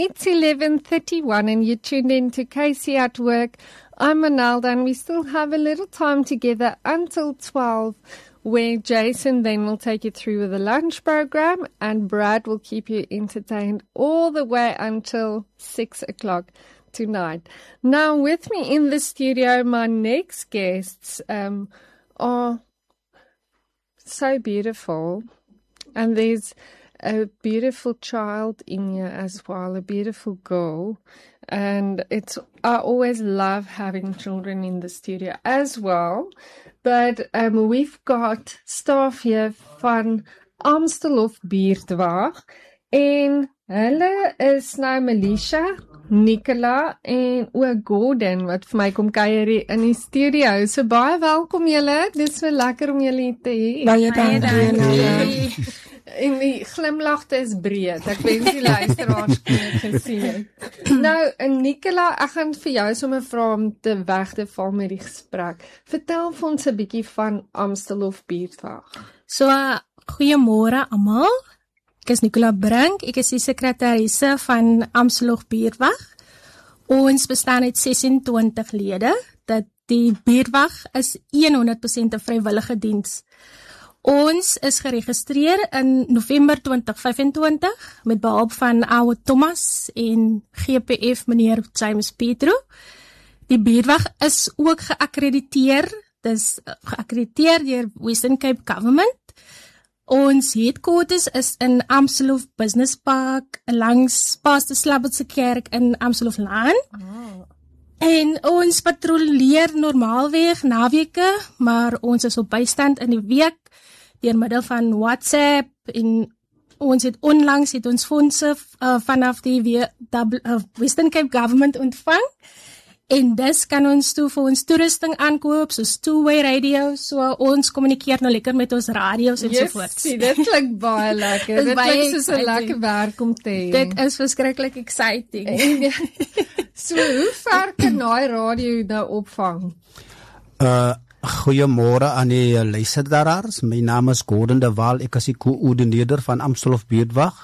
It's 11:31 and you're tuned in to Casey at Work. I'm Manalda and we still have a little time together until 12 where Jason then will take you through with the lunch program and Brad will keep you entertained all the way until 6 o'clock tonight. Now with me in the studio, my next guests are so beautiful, and there's a beautiful child in here as well, a beautiful girl. And I always love having children in the studio as well. But we've got staff here van Amstelhof Buurtwag. En hulle is nou Melisha, Nicola en ook Gordon wat vir my kom kuier in die studio. So baie welkom julle. Dit is so lekker om julle te hê. Baie dankie. En die glimlagte is breed. Ek wens die luisteraars kon dit gesien het. Nou, Nicola, ek gaan vir jou sommer vra om te weg te val met die gesprek. Vertel vir ons 'n bietjie van Amstelhof Buurtwag. So, goeiemôre almal. Ek is Nicola Brink. Ek is die sekretarisse van Amstelhof Buurtwag. Ons bestaan uit 26 lede. Dat die Buurtwag is 100% 'n vrywillige diens. Ons is geregistreer in November 2025 met behulp van oude Thomas en GPF meneer James Petro. Die Buurtwag is ook geakkrediteer. Dis geakkrediteer deur Western Cape Government. Ons headquarters is in Amstelhof Business Park langs Pastor Slabbert se kerk in Amstelhoflaan. En ons patrolleer normaalweg naweke, maar ons is op bystand in die week deur middel van WhatsApp en ons het onlangs ons fondse vanaf die Western Cape Government ontvang. En dis kan ons toe vir ons toerusting aankoop, soos two-way radio, so ons kommunikeer nou lekker met ons radio's en sovoorts. Yes, dit klink baie lekker. Dit klink soos 'n lekker werk om te hê. Dit is verskriklik exciting. So, hoe ver kan daai radio nou opvang? Goeiemôre aan die luisteraars. My naam is Gordon de Waal. Ek is die koördineerder van Amstelhof Buurtwag.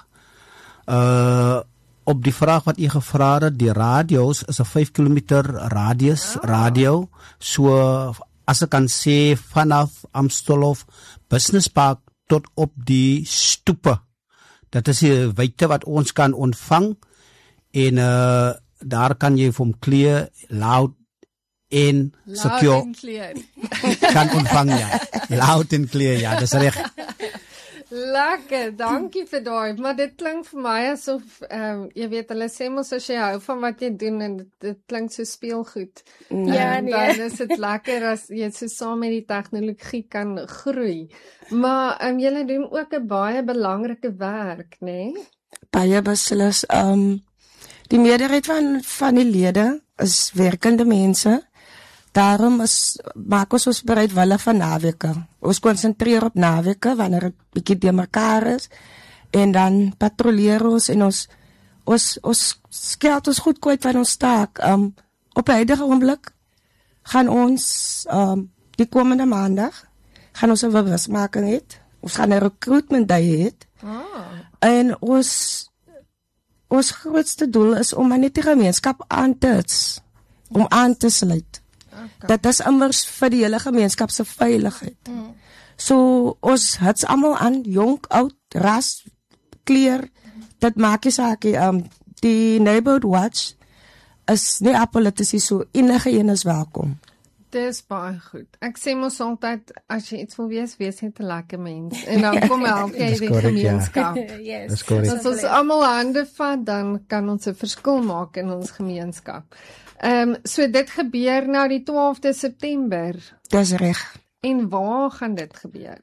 Op die vraag wat u gevra het, die radio's is 'n 5 kilometer radius radio. So as ek kan sê vanaf Amstelhof Business Park tot op die stoepe. Dat is die wyte wat ons kan ontvang en daar kan jy van clear, loud en secure kan ontvang, ja. Loud en clear, ja, dis reg. Lekker, dankie vir daai. Maar dit klink vir my asof jy weet, hulle sê mos as jy hou van wat jy doen en dit klink so speelgoed. Ja, nee. Dan is dit lekker as jy so saam met die tegnologie kan groei. Maar julle doen ook 'n baie belangrike werk, né? Nee? Baie beslis. Die meerderheid van die lede is werkende mense. Daarom maak ons bereidwillig van naweke. Ons konsentreer op naweke wanneer het bietjie de mekaar is. En dan patrolleer ons en ons skeld ons goed kwyt van ons taak. Op die huidige oomblik gaan ons die komende maandag gaan ons 'n bewusmaking hê. Ons gaan 'n recruitment day hê. En ons grootste doel is om net die gemeenskap aan te sluit. Dat is immers vir die hele gemeenskap se veiligheid. So ons hits almal aan, jong, oud, ras, kleur, dit maak nie saak nie. Die Neighborhood Watch is nie apolitiese, so enige een is welkom. Dis baie goed. Ek sê mos altyd, as jy iets wil wees net 'n lekker mens. En dan kom help jy die gemeenskap. Yes. Dis korrek. As ons almal hande vat, dan kan ons 'n verskil maak in ons gemeenskap. So dit gebeur nou die 12de September. Dis reg. En waar gaan dit gebeur?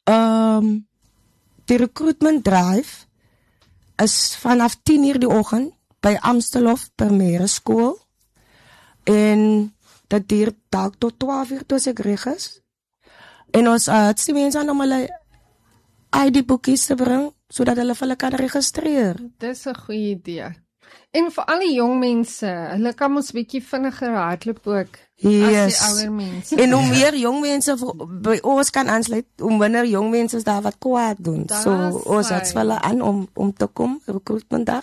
Die recruitment drive is vanaf 10:00 die oggend by Amstelhof Primêre Skool. En dat duur dalk tot 12:00 tot ek reg is. En ons het die mense aan om hulle ID-boekies te bring, sodat hulle kan registreer. Dis 'n goeie idee. En vir al die jong mense, hulle kan ons bietjie vinniger hardloop ook as die ouer mense. En hoe meer jong mense by ons kan aansluit, hoe minder jong mense is daar wat kwaad doen. So ons het hulle aan om te kom, recruitmentdag.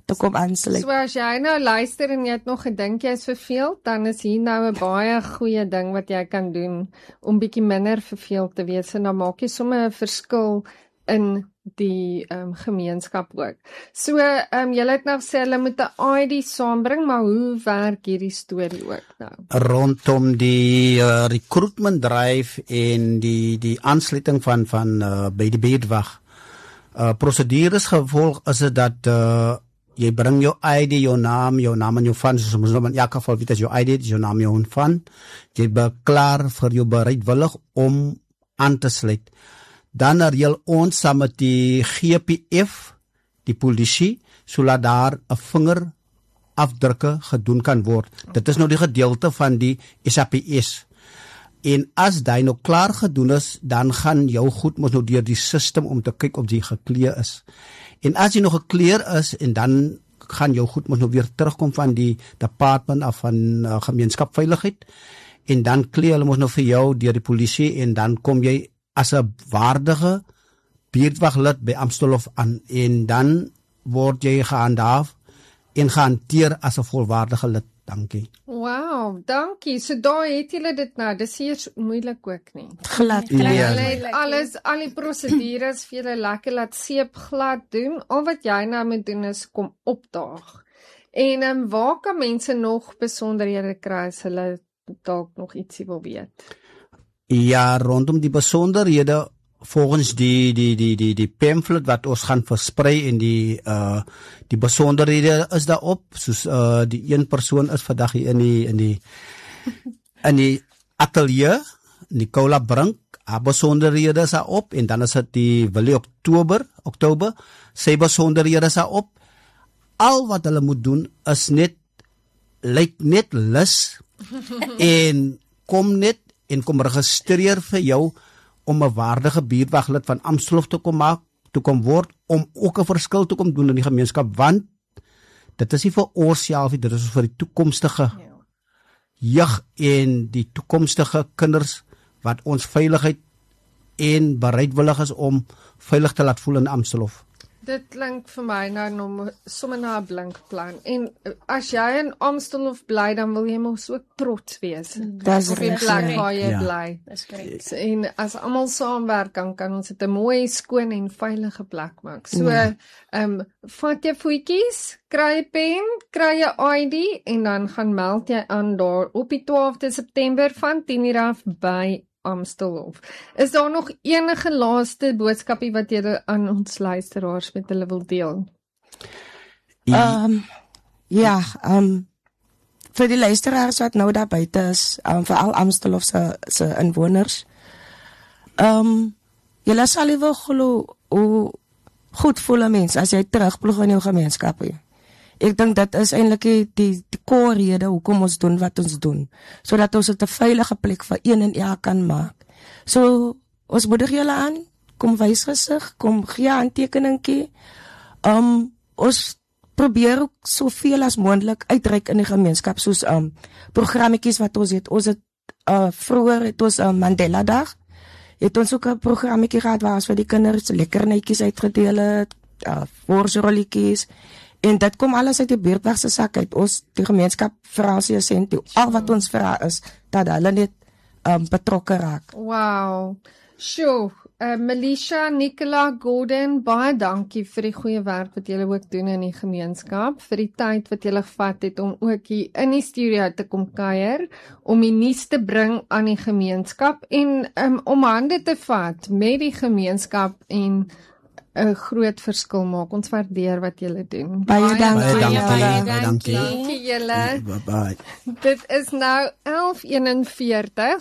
te kom aansluit. So as jy nou luister en jy het nog gedink jy is verveeld, dan is hier nou 'n baie goeie ding wat jy kan doen om bietjie minder verveeld te wees en dan maak jy sommer 'n verskil in die gemeenskap ook. So, julle het nou gesê hulle moet 'n ID saambring, maar hoe werk hierdie storie ook nou? Rondom die recruitment drive en die aansluiting van by die buurtwag. Procedures gevolg is dit dat jy bring jou ID, jou naam en jou van, soos ons in elk geval weet as jou ID, jou naam, jou van. Jy is klaar vir jou bereidwillig om aan te sluit. Dan reël ons saam met die GPF, die polisie, sodat daar 'n vingerafdrukke gedoen kan word. Dit is nou die gedeelte van die SAPS. En as dit nou klaar gedoen is, dan gaan jou goed mos nou deur die sisteem om te kyk of jy gekleer is. En as jy nog gekleer is, en dan gaan jou goed mos nou weer terugkom van die department af van gemeenskapveiligheid, en dan kleer hulle mos nou vir jou deur die polisie, en dan kom jy as 'n waardige buurtwaglid by Amstelhof aan, en dan word jy gehandhaaf en gehanteer as 'n volwaardige lid. Dankie. Wow, dankie. So daar het julle dit nou. Dis hier moeilik ook nie. Glad. Hulle het alles, al die prosedures vir julle lekker laat seep glad doen. Al wat jy nou moet doen is kom opdaag. En waar kan mense nog besonderhede kry as hulle dalk nog ietsie wil weet? Ja, rondom die besonderhede volgens die pamphlet wat ons gaan versprei en die besonderhede is daarop, soos die een persoon is vandag hier in die atelier, Nicola Brink, haar besonderhede is daarop, en dan is dit die Willie Oktober, sy besonderhede is daarop. Al wat hulle moet doen is lyk net lus en kom registreer vir jou om 'n waardige buurtwaglid van Amstelhof te kom word, om ook 'n verskil te kom doen in die gemeenskap, want dit is nie vir onsself nie, dit is vir die toekomstige jeug en die toekomstige kinders wat ons veiligheid en bereidwillig is om veilig te laat voel in Amstelhof. Dit klink vir my nou sommer na 'n blink plan. En as jy in Amstelhof bly, dan wil jy mos ook trots wees Dis op die reg. plek waar jy Ja. bly. Dis korrek. En as almal saamwerk, dan kan ons dit 'n mooi, skoon en veilige plek maak. So, vat jy voetjies, kry 'n pen, kry 'n ID en dan gaan meld jy aan daar op die 12de September van 10:00 af by Amstelhof. Is daar nog enige laaste boodskapie wat jy aan ons luisteraars met hulle wil deel? Vir die luisteraars wat nou daar buite is, veral Amstelhof se inwoners, julle sal nie wil glo hoe goed voel 'n mens as jy terugploeg in jou gemeenskap. Ek dink dit is eintlik die core rede hoekom ons doen wat ons doen, sodat ons dit 'n veilige plek vir een en elk kan maak. So ons moedig julle aan, kom wys gesig, kom gee 'n handtekeningkie. Ons probeer ook soveel as moontlik uitreik in die gemeenskap, soos programmetjies wat ons het. Ons het vroeër het ons Mandela Dag. Het ons ook 'n programmetjie gehad waar ons vir die kinders lekkernetjies uitgedeel het, worsrolletjies. En dit kom alles uit die buurtwag se sak uit. Ons die gemeenskap vra ons nie sent toe. Al wat ons vra is dat hulle net betrokke raak. Wow. Sjoe, Melisha, Nicola, Gordon, baie dankie vir die goeie werk wat julle ook doen in die gemeenskap, vir die tyd wat julle gevat het om ook hier in die studio te kom kuier, om die nuus te bring aan die gemeenskap en om hande te vat met die gemeenskap en 'n groot verskil maak. Ons waardeer wat julle doen. Baie dankie. Baie dankie. Dankie julle. Bye bye. Dit is nou 11:41.